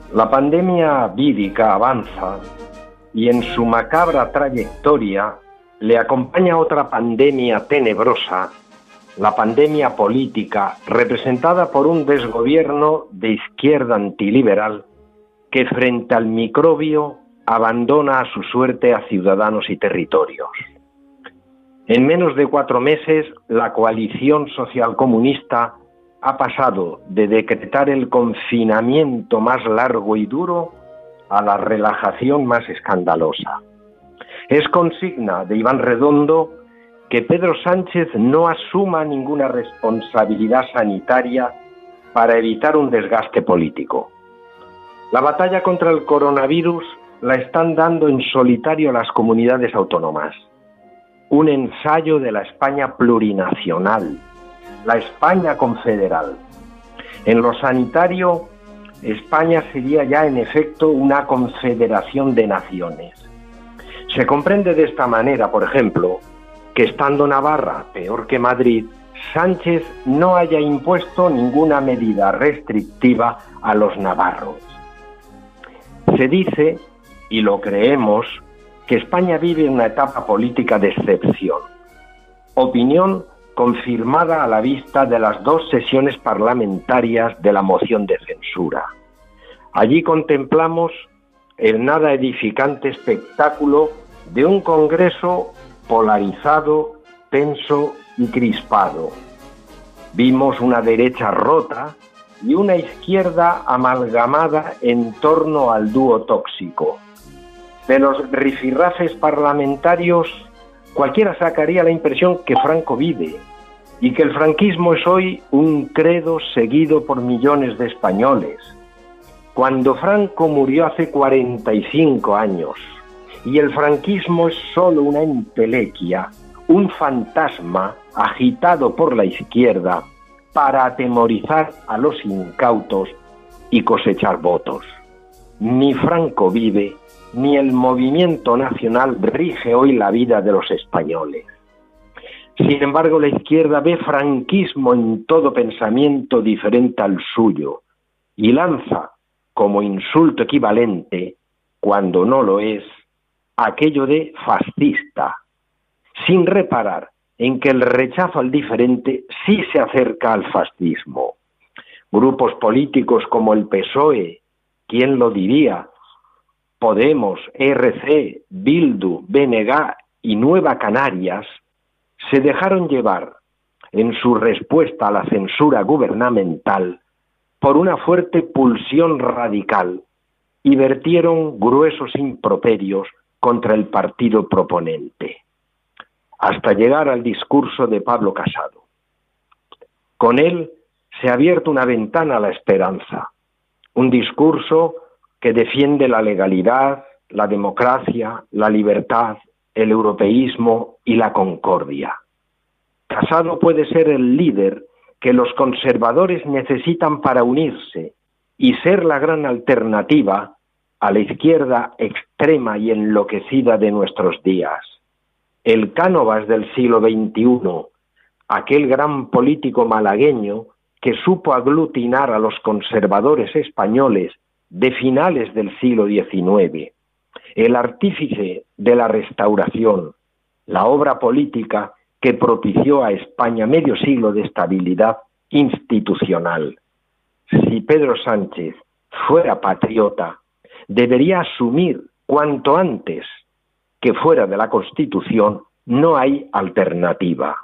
La pandemia vírica avanza y en su macabra trayectoria le acompaña otra pandemia tenebrosa, la pandemia política, representada por un desgobierno de izquierda antiliberal que frente al microbio abandona a su suerte a ciudadanos y territorios. En menos de 4 meses, la coalición socialcomunista ha pasado de decretar el confinamiento más largo y duro a la relajación más escandalosa. Es consigna de Iván Redondo que Pedro Sánchez no asuma ninguna responsabilidad sanitaria para evitar un desgaste político. La batalla contra el coronavirus la están dando en solitario las comunidades autónomas. Un ensayo de la España plurinacional, la España confederal. En lo sanitario, España sería ya en efecto una confederación de naciones. Se comprende de esta manera, por ejemplo, que estando Navarra peor que Madrid, Sánchez no haya impuesto ninguna medida restrictiva a los navarros. Se dice, y lo creemos, que España vive una etapa política de excepción. Opinión confirmada a la vista de las 2 sesiones parlamentarias de la moción de censura. Allí contemplamos el nada edificante espectáculo de un Congreso polarizado, tenso y crispado. Vimos una derecha rota y una izquierda amalgamada en torno al dúo tóxico. De los rifirrafes parlamentarios, cualquiera sacaría la impresión que Franco vive y que el franquismo es hoy un credo seguido por millones de españoles. Cuando Franco murió hace 45 años y el franquismo es solo una entelequia, un fantasma agitado por la izquierda para atemorizar a los incautos y cosechar votos. Ni Franco vive, ni el movimiento nacional rige hoy la vida de los españoles. Sin embargo, la izquierda ve franquismo en todo pensamiento diferente al suyo y lanza como insulto equivalente, cuando no lo es, aquello de fascista, sin reparar en que el rechazo al diferente sí se acerca al fascismo. Grupos políticos como el PSOE, ¿quién lo diría?, Podemos, ERC, Bildu, BNG y Nueva Canarias se dejaron llevar en su respuesta a la censura gubernamental por una fuerte pulsión radical y vertieron gruesos improperios contra el partido proponente, hasta llegar al discurso de Pablo Casado. Con él se ha abierto una ventana a la esperanza, un discurso que defiende la legalidad, la democracia, la libertad, el europeísmo y la concordia. Casado puede ser el líder que los conservadores necesitan para unirse y ser la gran alternativa a la izquierda extrema y enloquecida de nuestros días. El Cánovas del siglo XXI, aquel gran político malagueño que supo aglutinar a los conservadores españoles de finales del siglo XIX, el artífice de la Restauración, la obra política que propició a España medio siglo de estabilidad institucional. Si Pedro Sánchez fuera patriota, debería asumir cuanto antes que fuera de la Constitución no hay alternativa.